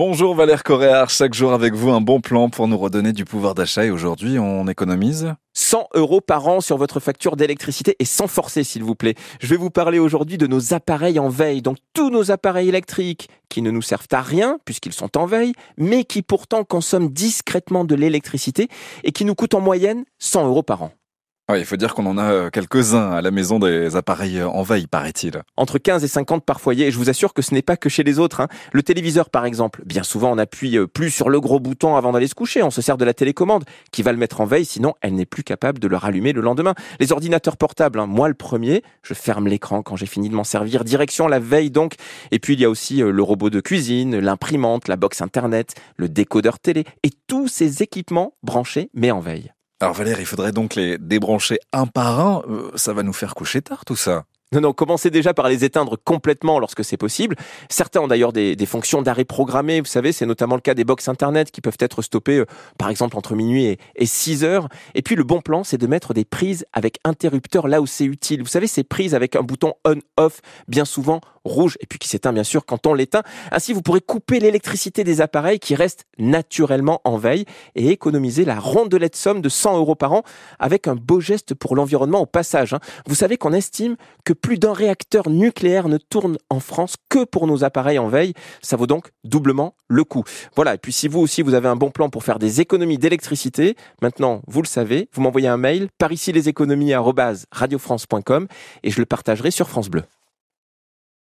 Bonjour Valère Coréard, chaque jour avec vous un bon plan pour nous redonner du pouvoir d'achat et aujourd'hui on économise 100 € par an sur votre facture d'électricité et sans forcer s'il vous plaît. Je vais vous parler aujourd'hui de nos appareils en veille, donc tous nos appareils électriques qui ne nous servent à rien puisqu'ils sont en veille, mais qui pourtant consomment discrètement de l'électricité et qui nous coûtent en moyenne 100 € par an. Oui, il faut dire qu'on en a quelques-uns à la maison des appareils en veille, paraît-il. Entre 15 et 50 par foyer, et je vous assure que ce n'est pas que chez les autres. Le téléviseur par exemple, bien souvent on appuie plus sur le gros bouton avant d'aller se coucher, on se sert de la télécommande qui va le mettre en veille, sinon elle n'est plus capable de le rallumer le lendemain. Les ordinateurs portables, moi le premier, je ferme l'écran quand j'ai fini de m'en servir, direction la veille donc. Et puis il y a aussi le robot de cuisine, l'imprimante, la box internet, le décodeur télé, et tous ces équipements branchés mais en veille. Alors Valère, il faudrait donc les débrancher un par un, ça va nous faire coucher tard tout ça. Non, commencez déjà par les éteindre complètement lorsque c'est possible. Certains ont d'ailleurs des fonctions d'arrêt programmé, vous savez, c'est notamment le cas des box internet qui peuvent être stoppées par exemple entre minuit et 6 heures. Et puis le bon plan, c'est de mettre des prises avec interrupteur là où c'est utile. Vous savez, ces prises avec un bouton on-off, bien souvent rouge, et puis qui s'éteint bien sûr quand on l'éteint. Ainsi, vous pourrez couper l'électricité des appareils qui restent naturellement en veille et économiser la rondelette somme de 100 € par an avec un beau geste pour l'environnement au passage. Vous savez qu'on estime que plus d'un réacteur nucléaire ne tourne en France que pour nos appareils en veille. Ça vaut donc doublement le coup. Voilà, et puis si vous aussi vous avez un bon plan pour faire des économies d'électricité, maintenant vous le savez, vous m'envoyez un mail par ici leséconomies@radiofrance.com et je le partagerai sur France Bleu.